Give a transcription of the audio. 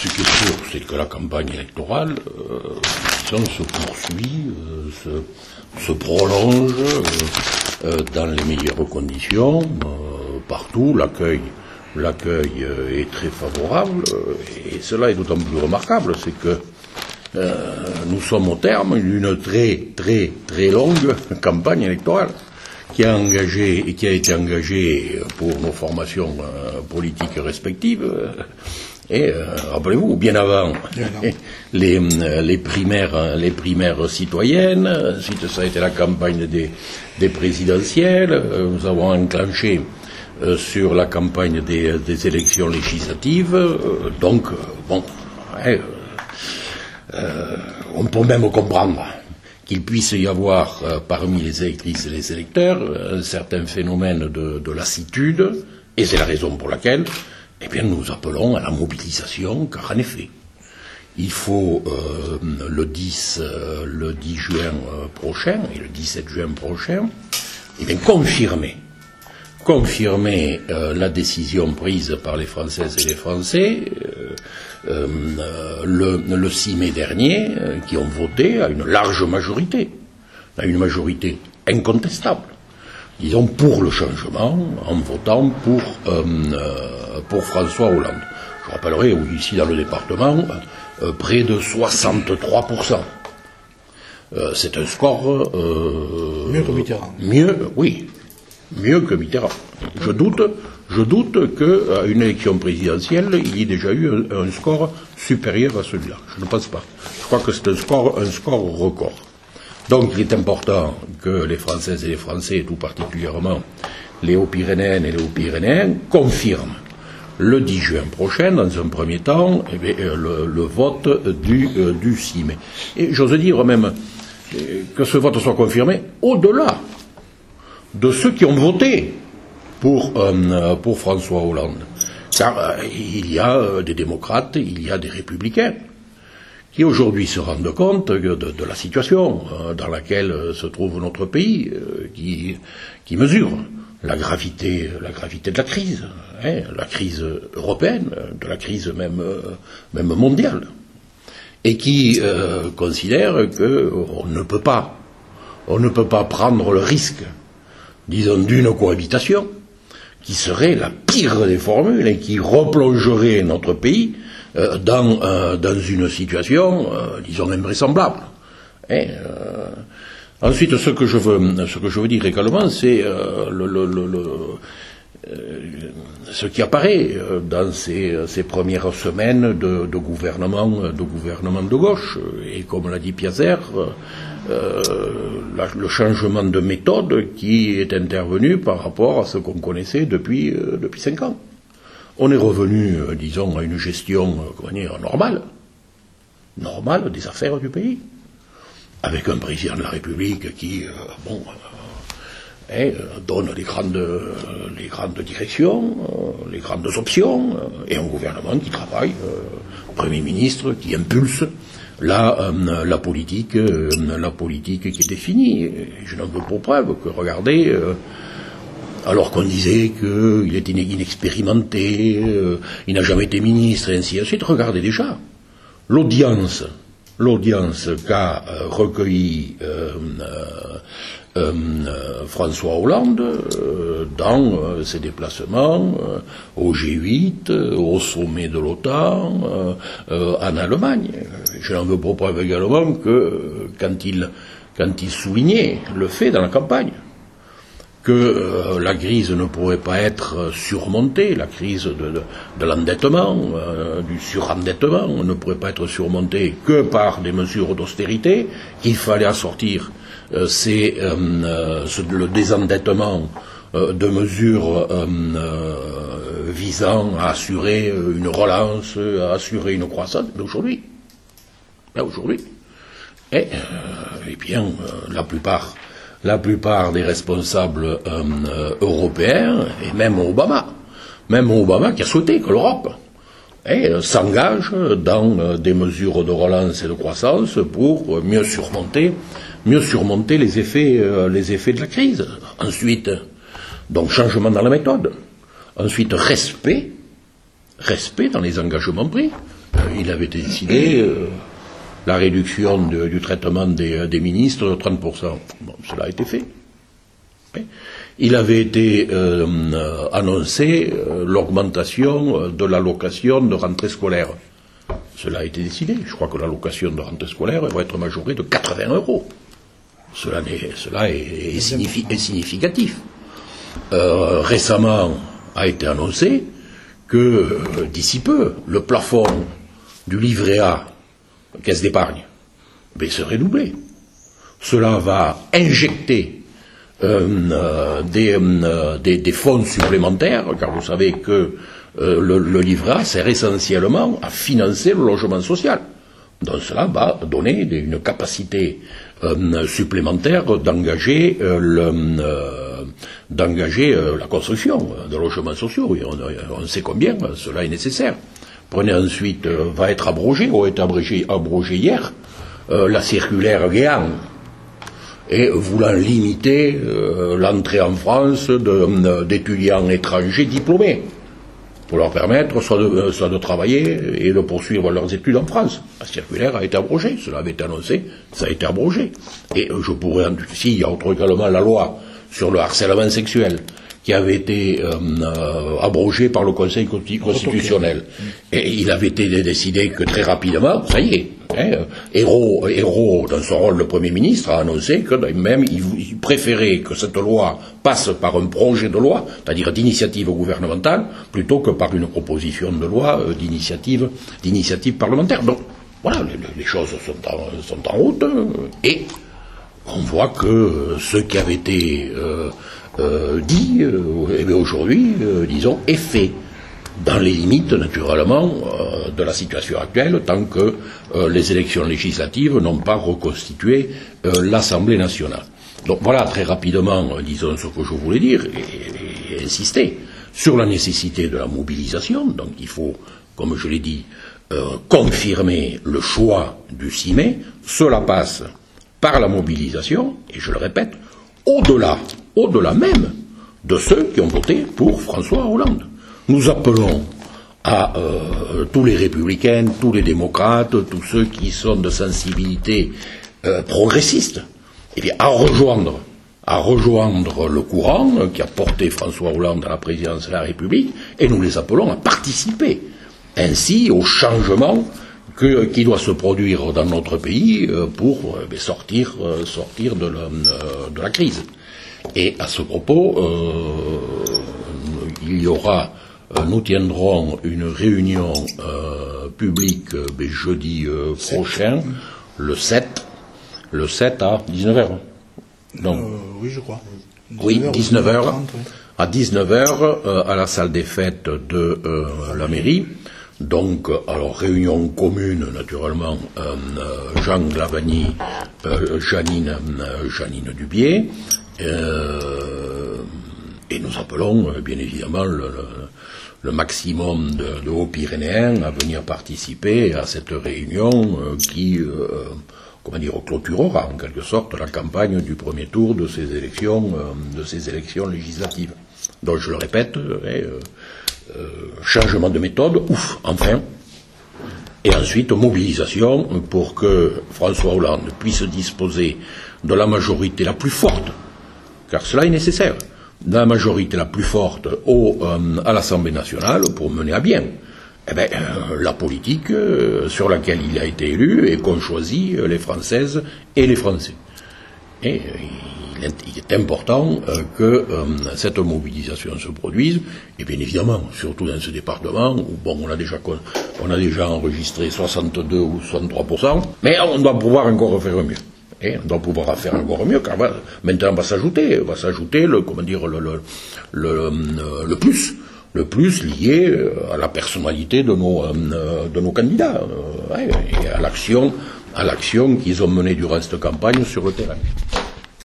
ce qui est sûr, c'est que la campagne électorale se poursuit, se prolonge dans les meilleures conditions. Partout, l'accueil est très favorable, et cela est d'autant plus remarquable, c'est que nous sommes au terme d'une très longue campagne électorale qui a été engagée pour nos formations politiques respectives. Et rappelez-vous, bien avant les primaires citoyennes, ensuite ça a été la campagne des présidentielles, nous avons enclenché sur la campagne des élections législatives, donc bon, on peut même comprendre qu'il puisse y avoir parmi les électrices et les électeurs un certain phénomène de lassitude, et c'est la raison pour laquelle nous appelons à la mobilisation, car en effet, il faut le 10 juin prochain et le 17 juin prochain, confirmer la décision prise par les Françaises et les Français le 6 mai dernier, qui ont voté à une large majorité, à une majorité incontestable, disons pour le changement, en votant pour François Hollande. Je rappellerai, ici dans le département, près de 63%. C'est un score... mieux que Mitterrand. Mieux que Mitterrand. Je doute qu'à une élection présidentielle, il y ait déjà eu un score supérieur à celui-là. Je ne pense pas. Je crois que c'est un score record. Donc il est important que les Françaises et les Français, et tout particulièrement les Hauts-Pyrénéennes et les Hauts-Pyrénéens, confirment le 10 juin prochain, dans un premier temps, le vote du 6 mai. Et j'ose dire même que ce vote soit confirmé au-delà de ceux qui ont voté pour François Hollande. Car il y a des démocrates, il y a des républicains qui aujourd'hui se rendent compte de la situation dans laquelle se trouve notre pays, qui mesure la gravité de la crise, la crise européenne, de la crise même mondiale, et qui considèrent qu'on ne peut pas prendre le risque, disons, d'une cohabitation qui serait la pire des formules et qui replongerait notre pays dans une situation, disons, invraisemblable. Ensuite, ce que je veux dire également, c'est ce qui apparaît dans ces premières semaines de gouvernement de gauche, et comme l'a dit Piazer, le changement de méthode qui est intervenu par rapport à ce qu'on connaissait depuis 5 ans. On est revenu, disons, à une gestion normale des affaires du pays, avec un président de la République qui, donne les grandes directions, les grandes options, et un gouvernement qui travaille, Premier ministre qui impulse la politique qui est définie. Et je n'en veux pour preuve que, regardez, alors qu'on disait qu'il était inexpérimenté, il n'a jamais été ministre, et ainsi de suite, regardez déjà l'audience qu'a recueilli François Hollande dans ses déplacements au G8, au sommet de l'OTAN, en Allemagne. Je n'en veux pour preuve également que quand il soulignait le fait dans la campagne que la crise ne pourrait pas être surmontée, la crise de l'endettement, du surendettement, ne pourrait pas être surmontée que par des mesures d'austérité, qu'il fallait assortir le désendettement de mesures visant à assurer une relance, à assurer une croissance. Mais aujourd'hui, la plupart des responsables européens, et même Obama qui a souhaité que l'Europe s'engage dans des mesures de relance et de croissance pour mieux surmonter les effets de la crise. Ensuite, donc changement dans la méthode. Ensuite, respect dans les engagements pris. il avait décidé la réduction du traitement des ministres de 30%. Bon, cela a été fait. Il avait été annoncé l'augmentation de l'allocation de rentrée scolaire. Cela a été décidé. Je crois que l'allocation de rentrée scolaire va être majorée de 80 €. Cela est significatif. Récemment a été annoncé que d'ici peu, le plafond du livret A, caisse d'épargne, serait doublé. Cela va injecter des fonds supplémentaires, car vous savez que le livret A sert essentiellement à financer le logement social. Donc cela va donner une capacité supplémentaire d'engager la construction de logements sociaux. Et on sait combien cela est nécessaire. Prenez ensuite, va être abrogé, ou est abrogé hier, la circulaire Guéant, et voulant limiter l'entrée en France d'étudiants étrangers diplômés, pour leur permettre soit de travailler et de poursuivre leurs études en France. La circulaire a été abrogée, cela avait été annoncé, ça a été abrogé. Et je pourrais, il y a également la loi sur le harcèlement sexuel, qui avait été abrogé par le Conseil constitutionnel. Et il avait été décidé que très rapidement, ça y est, Hérault, dans son rôle de Premier ministre, a annoncé que même il préférait que cette loi passe par un projet de loi, c'est-à-dire d'initiative gouvernementale, plutôt que par une proposition de loi d'initiative parlementaire. Donc, voilà, les choses sont en route, et on voit que ce qui avait été dit, aujourd'hui, disons, est fait, dans les limites, naturellement, de la situation actuelle, tant que les élections législatives n'ont pas reconstitué l'Assemblée nationale. Donc voilà, très rapidement, disons, ce que je voulais dire, et insister sur la nécessité de la mobilisation. Donc il faut, comme je l'ai dit, confirmer le choix du 6 mai. Cela passe par la mobilisation, et je le répète, au-delà même de ceux qui ont voté pour François Hollande. Nous appelons à tous les républicains, tous les démocrates, tous ceux qui sont de sensibilité progressiste, à rejoindre le courant qui a porté François Hollande à la présidence de la République, et nous les appelons à participer ainsi au changement qui doit se produire dans notre pays pour sortir de la crise. Et à ce propos, nous tiendrons une réunion publique jeudi prochain, le 7 à 19h. Donc, oui, je crois. 19h. À 19h, à la salle des fêtes de la mairie. Donc, alors, réunion commune, naturellement, Jean Glavany, Janine Dubié, et nous appelons, bien évidemment, le maximum de Hauts-Pyrénéens à venir participer à cette réunion qui, clôturera, en quelque sorte, la campagne du premier tour de ces élections législatives. Donc, je le répète, changement de méthode, enfin, et ensuite mobilisation pour que François Hollande puisse disposer de la majorité la plus forte, car cela est nécessaire, de la majorité la plus forte à l'Assemblée nationale pour mener à bien la politique sur laquelle il a été élu et qu'ont choisi les Françaises et les Français. Et il est important que cette mobilisation se produise, et bien évidemment, surtout dans ce département où on a déjà enregistré 62 ou 63%, mais on doit pouvoir encore faire mieux. Et on doit pouvoir faire encore mieux, car maintenant va s'ajouter le plus lié à la personnalité de nos candidats, et à l'action qu'ils ont menée durant cette campagne sur le terrain.